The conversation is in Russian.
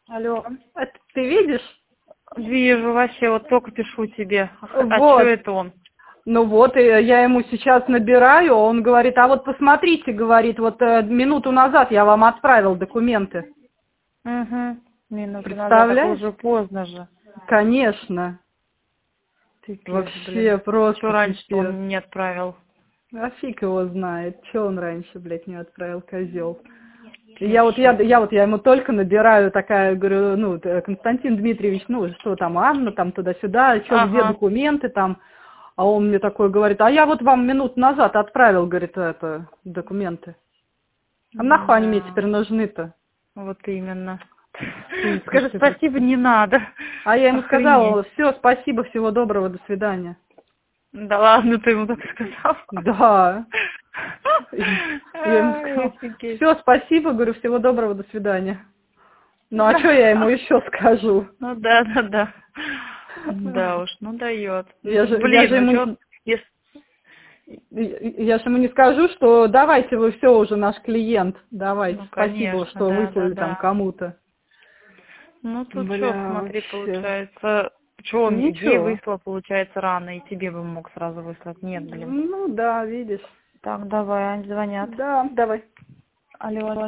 Алло, это ты видишь? Вижу, вообще, вот только пишу тебе. А Вот. что это он? Ну вот, и я ему сейчас набираю, он говорит, а вот посмотрите, говорит, вот минуту назад я вам отправил документы. Угу. Минуту назад, так Представляешь? уже поздно же. Конечно. Пипец, Вообще блин. просто Что раньше пипец. он не отправил? А фиг его знает, что он раньше, блядь, не отправил, козел. Вообще Я ему только набираю, такая, говорю, ну, Константин Дмитриевич, ну, что там, Анна, там, туда-сюда, что, где Ага. документы там. А он мне такой говорит, а я вот вам минут назад отправил, говорит, это, документы. А нахуй они мне Да. теперь нужны-то? Вот именно. Сука Скажи ты, блядь. спасибо, не надо. А я ему Охренеть. сказала, все, спасибо, всего доброго, до свидания. Да ладно, ты ему так сказал. Да. Я ему Ай, сказала, офигеть. все, спасибо, говорю, всего доброго, до свидания. Ну а что я ему еще скажу? Ну да, да, да. Да уж, ну дает. Я же Блин, ну что ему, он... я же ему не скажу, что давайте вы все уже наш клиент, давайте, Ну, спасибо, конечно, что да, да, выслали там да. кому-то. Ну, тут что, Бля, смотри, вообще. получается... Что, он ей Ничего. выслал, получается, рано, и тебе бы мог сразу выслать. Нет, блин. Ну да, видишь. Так, давай, они звонят. Да, давай. Алло, алло.